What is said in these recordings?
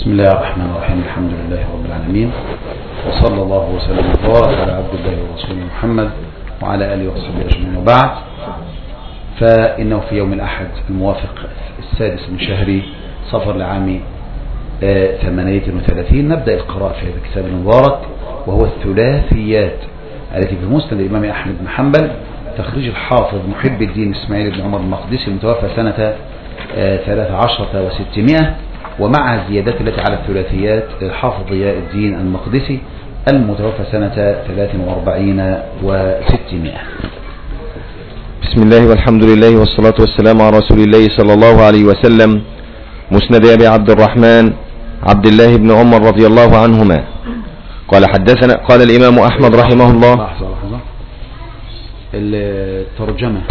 بسم الله الرحمن الرحيم. الحمد لله رب العالمين، وصلى الله وسلم وبارك على عبد الله ورسوله محمد وعلى آله وصحبه أجمعين، وبعد. فإنه في يوم الأحد الموافق 6 من شهر صفر لعام 38 نبدأ القراءة في هذا الكتاب المبارك، وهو الثلاثيات التي في مسند الإمام أحمد بن حنبل، تخريج الحافظ محب الدين إسماعيل بن عمر المقدسي المتوفى سنة 13 و600، ومع الزيادات التي على الثلاثيات للحافظ ضياء الدين المقدسي المتوفى سنة 43 و600. بسم الله والحمد لله والصلاة والسلام على رسول الله صلى الله عليه وسلم. مسند أبي عبد الرحمن عبد الله بن عمر رضي الله عنهما قال الإمام أحمد رحمه الله. لحظة الترجمة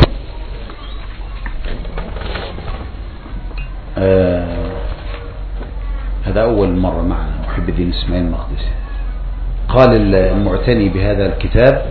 هذا أول مرة مع محب الدين إسماعيل المقدسي. قال المعتني بهذا الكتاب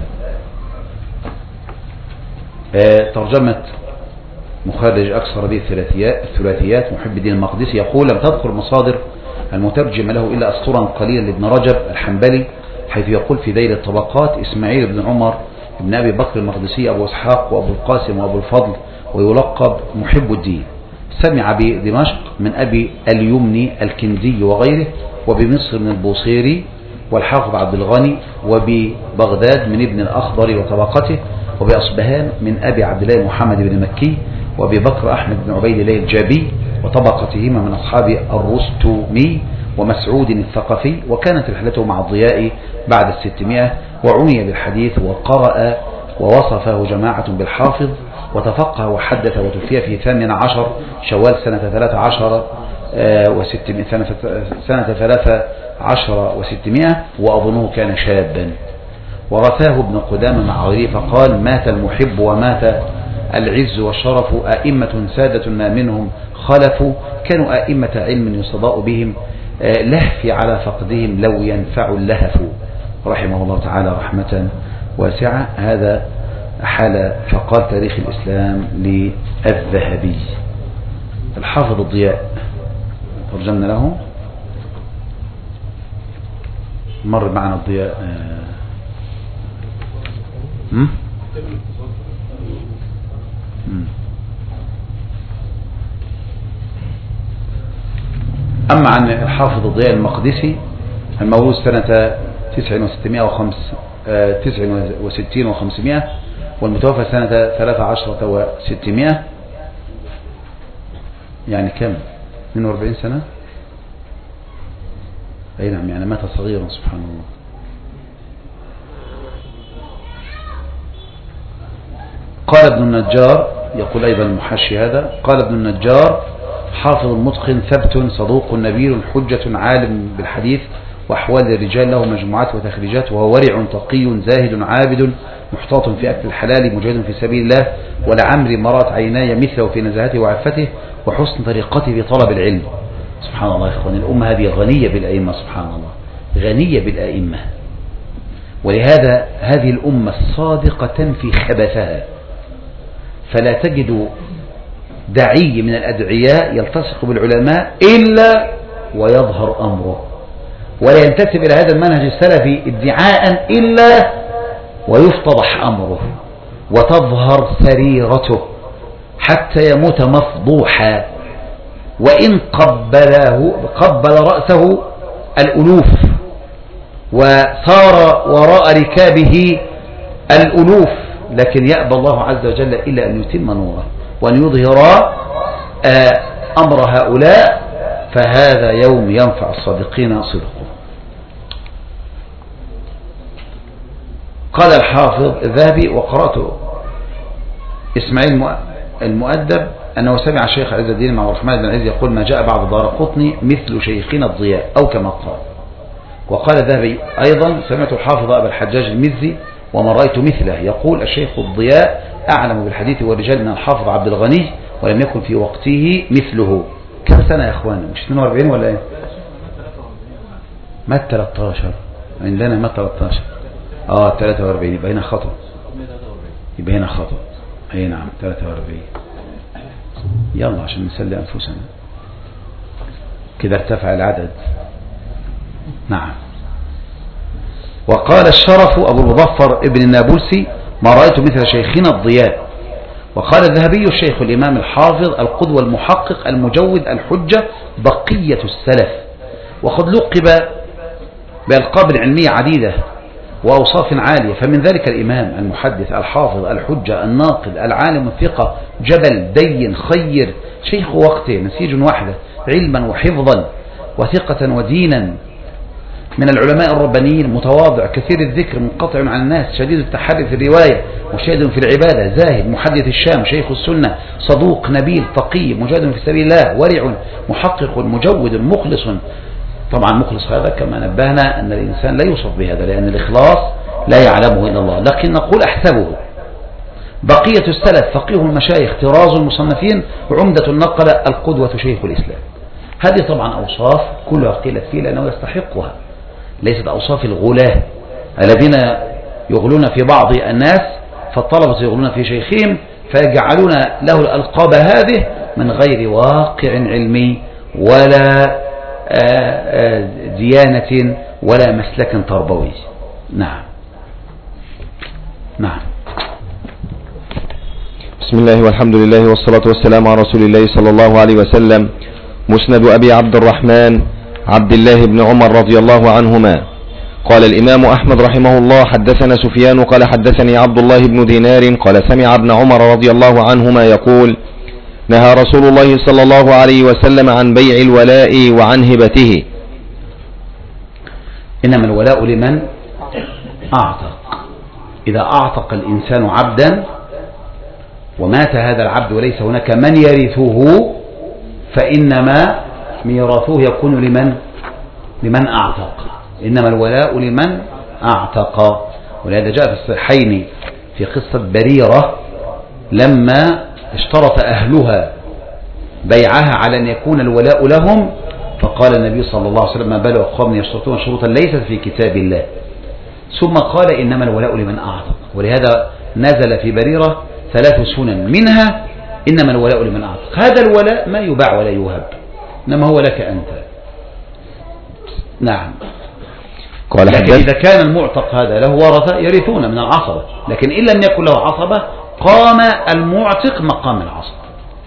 ترجمة مخرج أكثر به الثلاثيات محب الدين المقدسي، يقول: لم تذكر مصادر المترجم له إلا أسطورا قليلا لابن رجب الحنبلي، حيث يقول في ذيل الطبقات: إسماعيل بن عمر بن أبي بكر المقدسي أبو إسحاق وأبو القاسم وأبو الفضل، ويلقب محب الدين، سمع بدمشق من أبي اليمني الكندي وغيره، وبمصر من البوصيري والحافظ عبد الغني، وببغداد من ابن الأخضر وطبقته، وبأصبهان من أبي عبد الله محمد بن مكي، وأبي بكر أحمد بن عبيد الله الجابي وطبقتهما من أصحاب الرستمي ومسعود الثقفي. وكانت رحلته مع الضياء بعد 600، وعني بالحديث وقرأ ووصفه جماعة بالحافظ، وتفقه وحدث، وتوفي في 18 شوال سنة 13 و600، وأظنه كان شابا. ورثاه ابن قدامة مع غيره فقال: مات المحب ومات العز والشرف، أئمة سادة ما منهم خلفوا، كانوا أئمة علم يستضاء بهم، لهفي على فقدهم لو ينفع اللهف، رحمه الله تعالى رحمة واسعة. هذا حال فقال تاريخ الإسلام للذهبي. الحافظ الضياء ترجمنا له، مر معنا الضياء. أما عن الحافظ الضياء المقدسي المولود سنة 69 و500، والمتوفى سنة 13 و600، يعني كم؟ 42 سنة. أي نعم، يعني مات صغيرا سبحان الله. قال ابن النجار، يقول أيضا المحاشي هذا، قال ابن النجار: حافظ متقن ثبت صدوق نبيل حجة عالم بالحديث وأحوال الرجال، له مجموعات وتخريجات، وهو ورع تقي زاهد عابد محتاط في أكل الحلال مجاهد في سبيل الله، ولعمري مرات عيناي مثله في نزاهته وعفته وحسن طريقته في طلب العلم. سبحان الله يا إخواني، الأمة هذه غنية بالأئمة، سبحان الله، غنية بالأئمة. ولهذا هذه الأمة الصادقة تنفي خبثها، فلا تجد داعي من الأدعياء يلتصق بالعلماء إلا ويظهر أمره، ولا ينتسب إلى هذا المنهج السلفي ادعاء إلا ويفتضح أمره وتظهر سريرته حتى يموت مفضوحا، وإن قبل رأسه الألوف وصار وراء ركابه الألوف، لكن يأبى الله عز وجل إلا أن يتم نوره وأن يظهر أمر هؤلاء، فهذا يوم ينفع الصادقين صدقه. قال الحافظ الذهبي: وقرأت إسماعيل المؤدب أنه سمع الشيخ عز الدين مع الرحمن بن عز يقول: ما جاء بعد دارقطني مثل شيخنا الضياء، أو كما قال. وقال الذهبي أيضا: سمعت الحافظ أبا الحجاج المزي ومن رأيت مثله يقول: الشيخ الضياء أعلم بالحديث والرجال من الحافظ عبد الغني، ولم يكن في وقته مثله. كم سنة يا أخوانا؟ مش 42 ولا إيه؟ مات 13 عندنا، مات 13 43، يبقى هنا خطأ، أي نعم 43. يلا عشان نسلي أنفسنا. كده ارتفع العدد. نعم. وقال الشرف أبو المظفر ابن النابلسي: ما رأيت مثل شيخنا الضياء. وقال الذهبي: الشيخ الإمام الحافظ القدوة المحقق المجود الحجة بقية السلف. وقد لقب بألقاب علمية عديدة وأوصاف عالية، فمن ذلك الإمام المحدث الحافظ الحجة الناقد العالم الثقة جبل دين خير شيخ وقته نسيج وحده علما وحفظا وثقة ودينا، من العلماء الربانيين متواضع كثير الذكر منقطع عن الناس شديد التحري في الرواية مجتهد في العبادة زاهد محدث الشام شيخ السنة صدوق نبيل تقي مجاهد في سبيل الله ورع محقق مجود مخلص. طبعا مخلص هذا كما نبهنا أن الإنسان لا يوصف بهذا لأن الإخلاص لا يعلمه إلا الله، لكن نقول أحسبه. بقية السلف فقيه المشايخ طراز المصنفين وعمدة النقل القدوة شيخ الإسلام. هذه طبعا أوصاف كلها قيلت فيه لأنه يستحقها، ليست أوصاف الغلاة الذين يغلون في بعض الناس، فالطلبة يغلون في شيخهم فيجعلون له الألقاب هذه من غير واقع علمي ولا ديانة ولا مسلك تربوي. نعم. نعم. بسم الله والحمد لله والصلاة والسلام على رسول الله صلى الله عليه وسلم. مسند أبي عبد الرحمن عبد الله بن عمر رضي الله عنهما. قال الإمام أحمد رحمه الله: حدثنا سفيان قال حدثني عبد الله بن دينار قال سمع ابن عمر رضي الله عنهما يقول: نهى رسول الله صلى الله عليه وسلم عن بيع الولاء وعن هبته. إنما الولاء لمن أعتق. إذا أعتق الإنسان عبدا ومات هذا العبد وليس هناك من يرثه فإنما ميراثه يكون لمن أعتق. إنما الولاء لمن أعتق. ولهذا جاء في الصحيحين في قصة بريرة لما اشترط أهلها بيعها على أن يكون الولاء لهم، فقال النبي صلى الله عليه وسلم: ما بال أقوام يشترطون شروطا ليست في كتاب الله. ثم قال: إنما الولاء لمن أعتق. ولهذا نزل في بريرة 3 سنن منها إنما الولاء لمن أعتق. هذا الولاء ما يباع ولا يوهب، إنما هو لك أنت. نعم. لكن إذا كان المعتق هذا له ورثة يرثون من العصبة، لكن إن لم يكن له عصبة قام المعتق مقام العصبة.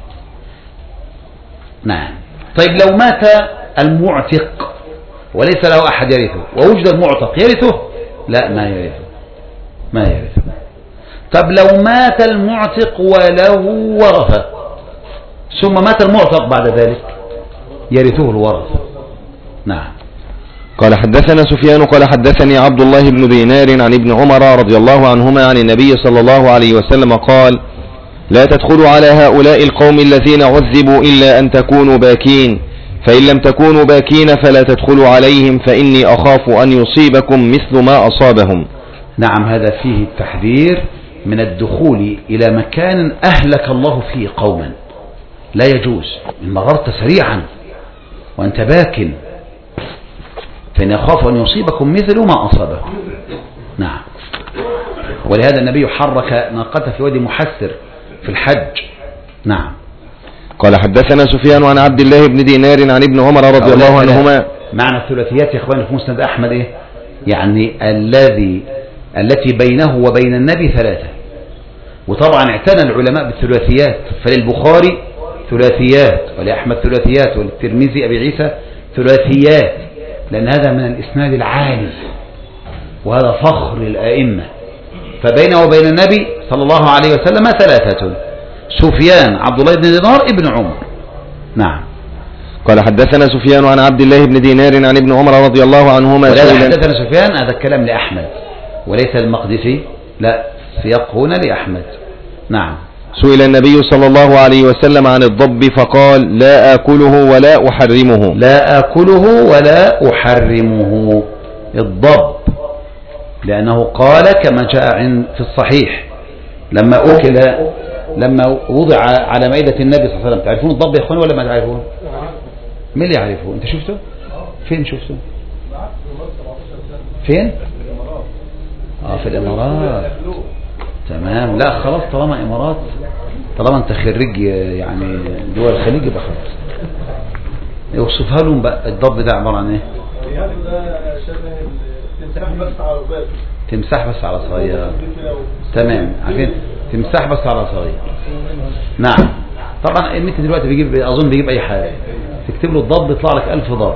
نعم. طيب لو مات المعتق وليس له أحد يرثه ووجد المعتق يرثه؟ لا، ما يرثه. طب لو مات المعتق وله ورثة ثم مات المعتق بعد ذلك يرثه الورثة. نعم. قال حدثنا سفيان قال حدثني عبد الله بن دينار عن ابن عمر رضي الله عنهما عن النبي صلى الله عليه وسلم قال: لا تدخلوا على هؤلاء القوم الذين عذبوا إلا أن تكونوا باكين، فإن لم تكونوا باكين فلا تدخلوا عليهم فإني أخاف أن يصيبكم مثل ما أصابهم. نعم. هذا فيه التحذير من الدخول إلى مكان أهلك الله فيه قوما، لا يجوز. إن مررت سريعا وأنت باكٍ فإن يخاف أن يصيبكم مثل ما أصابهم. نعم. ولهذا النبي حرك ناقته في وادي محسر في الحج. نعم. قال حدثنا سفيان عن عبد الله بن دينار عن ابن عمر رضي الله عنهما. معنى الثلاثيات يا إخواني في مسند أحمد إيه؟ يعني التي بينه وبين النبي 3. وطبعا اعتنى العلماء بالثلاثيات، فللبخاري ثلاثيات ولأحمد ثلاثيات وللترمذي أبي عيسى ثلاثيات، لأن هذا من الإسناد العالي وهذا فخر الأئمة. فبينه وبين النبي صلى الله عليه وسلم 3: سفيان عبد الله بن دينار ابن عمر. نعم. قال حدثنا سفيان عن عبد الله بن دينار عن ابن عمر رضي الله عنهما. ولا حدثنا سفيان هذا الكلام لأحمد وليس المقدسي، لا، سياق هنا لأحمد. نعم. سئل النبي صلى الله عليه وسلم عن الضب فقال: لا آكله ولا أحرمه. لا آكله ولا أحرمه. الضب لأنه قال كما جاء في الصحيح لما وضع على مائدة النبي صلى الله عليه وسلم. تعرفون الضب يا اخوان ولا ما تعرفون؟ مين اللي يعرفه؟ انت شفته؟ فين شفته؟ فين؟ في الإمارات. تمام. لا خلاص، طالما إمارات، طالما انت خريج يعني دول الخليج يبقى خلاص. يوصفها لهم بقى الضب ده عبارة عن ايه؟ تمساح بس على صغير. تمام، عارفين تمساح بس على صغير. نعم. طبعا النت دلوقتي بيجيب، اظن بيجيب اي حاجة تكتب له الضب يطلع لك 1000 ضب.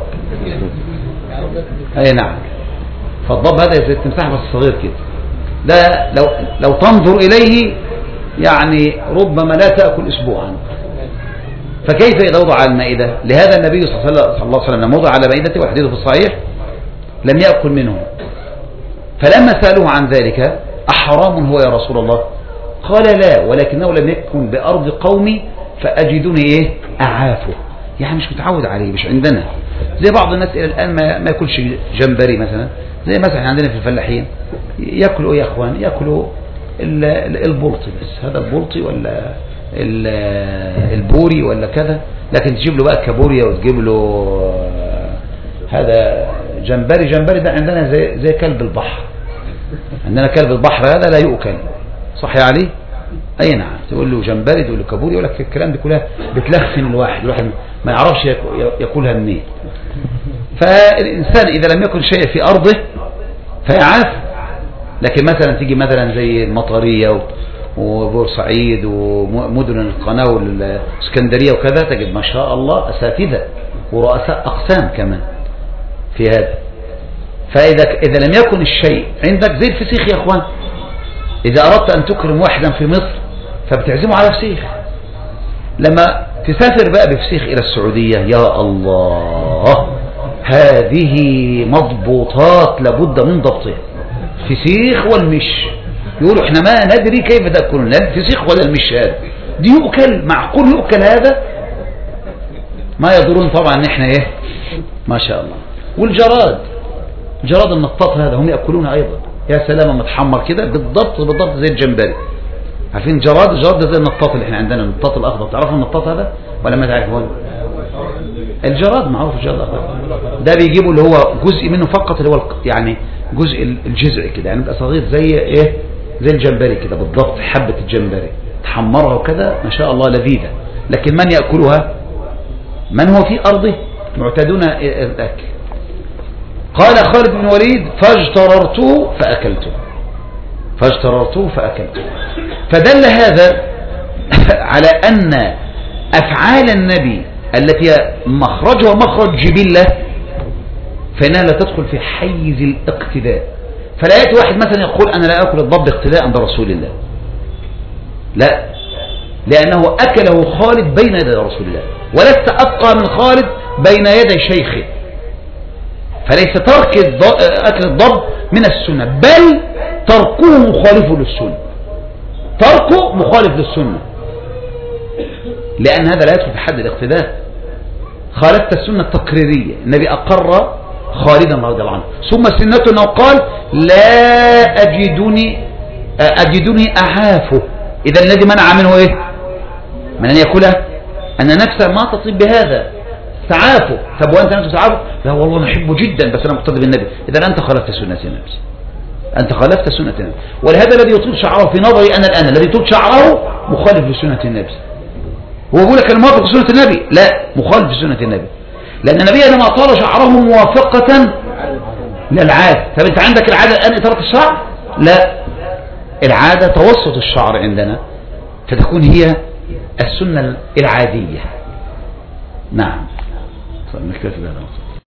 اي نعم. فالضب هذا زي التمساح بس صغير كده. لا لو تنظر اليه يعني ربما لا تأكل اسبوعا. فكيف إذا وضع على المائدة؟ لهذا النبي صلى الله عليه وسلم لما وضع على مائدته والحديث في الصحيح لم يأكل منه. فلما سألوه عن ذلك أحرام هو يا رسول الله؟ قال لا، ولكنه لم يكن بأرض قومي فأجدني إيه أعافه، يعني مش متعود عليه، مش عندنا. زي بعض الناس إلى الآن ما يأكلش جمبري مثلا، زي مثلا عندنا في الفلاحين يأكلوا إيه يا أخوان؟ يأكلوا البلطي بس، هذا البلطي ولا البوري ولا كذا، لكن تجيب له بقى كابوريا وتجيب له هذا جمبري ده عندنا زي كلب البحر. عندنا كلب البحر هذا لا يؤكل، صح يا علي؟ اي نعم. تقول له جمبري، تقول له كابوريا، يقول لك الكلام ده كلها بتلخفن الواحد ما يعرفش ياكلها منين. فالانسان اذا لم يكن شيء في ارضه فيعاف. لكن مثلا تيجي مثلا زي المطريه وبورسعيد ومدن القناة والاسكندرية وكذا، تجد ما شاء الله أساتذة ورؤساء أقسام كمان في هذا. فإذا لم يكن الشيء عندك زي الفسيخ يا أخوان، إذا أردت أن تكرم واحدا في مصر فبتعزمه على فسيخ. لما تسافر بقى بفسيخ إلى السعودية، يا الله، هذه مضبوطات لابد من ضبطها. فسيخ والمش، يقولوا احنا ما ندري كيف تأكلون، لا الفسيخ ولا المش هذا، دي يؤكل، معقول يؤكل هذا؟ ما يدرون طبعا ان احنا ايه ما شاء الله. والجراد، جراد النطاط هذا هم يأكلون ايضا، يا سلام متحمر كده بالضبط زي الجمبري. عارفين الجراد ده زي النطاط اللي احنا عندنا، النطاط الاخضر. تعرفوا النطاط هذا ولا ما تعرفون؟ الجراد معروف، الجراد الاخضر ده بيجيبوا اللي هو جزء منه فقط، اللي هو يعني جزء الجذع كده، يعني بيبقى صغير زي ايه، زي الجمبري كده بالضبط، حبة الجمبري تحمرها وكذا ما شاء الله لذيذة. لكن من يأكلها؟ من هو في أرضه معتادون الأكل. قال خالد بن وليد فاجتررته فأكلته. فدل هذا على أن أفعال النبي التي مخرجها مخرج جبلة فإنها لا تدخل في حيز الاقتداء. فلا يأتي واحد مثلا يقول أنا لا أكل الضب اقتداء برسول الله، لا، لأنه أكله خالد بين يدي رسول الله، ولست أبقى من خالد بين يدي شيخه. فليس ترك أكل الضب من السنة، بل تركه مخالف للسنة، تركه مخالف للسنة، لأن هذا لا يدخل في حد الاقتداء. خالفت السنة التقريرية، النبي أقر خالدا رضي الله عنه. ثم سنته أنه قال لا أجدني أعافه. إذا الذي منع منه إيه؟ من أن يأكلها أن نفسه ما تطيب بهذا، تعافه. طب وأنت نفسه تعافه؟ لا والله نحبه جدا بس أنا مقتدي بالنبي. إذا أنت خالفت سنة النبي، أنت خالفت سنة النبي. ولهذا الذي يطول شعره في نظري أنا الآن، الذي يطول شعره مخالف لسنة النبي. هو يقول لك الموافق لسنة النبي، لا، مخالف لسنة النبي، لأن النبي لما طال شعره موافقة للعادة. طب أنت عندك العادة الآن إطالة الشعر؟ لا، العادة توسط الشعر عندنا، فتكون هي السنة العادية. نعم. نكتفي بهذا.